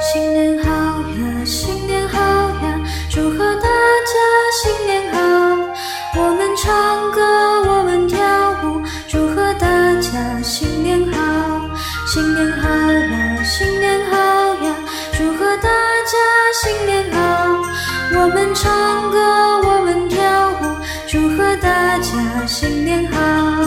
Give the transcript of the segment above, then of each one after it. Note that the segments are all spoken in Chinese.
新年好呀，新年好呀，祝贺大家新年好！我们唱歌，我们跳舞，祝贺大家新年好！新年好呀，新年好呀，祝贺大家新年好！我们唱歌，我们跳舞，祝贺大家新年好！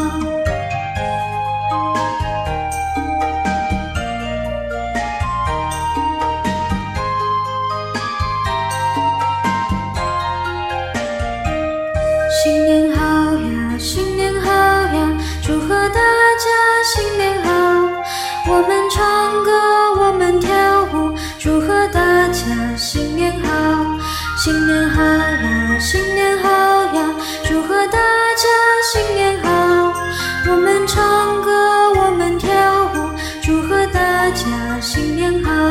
新年好呀，新年好呀，祝贺大家新年好！我们唱歌，我们跳舞，祝贺大家新年好！新年好呀，新年好呀，祝贺大家新年好！我们唱歌，我们跳舞，祝贺大家新年好！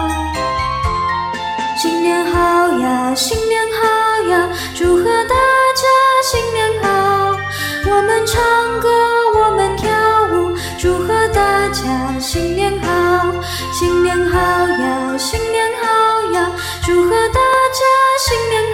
新年好呀，新年好呀，祝贺大家新年好！我们唱歌，我们跳舞，祝贺大家新年好！新年好呀，新年好呀，祝贺大家新年好！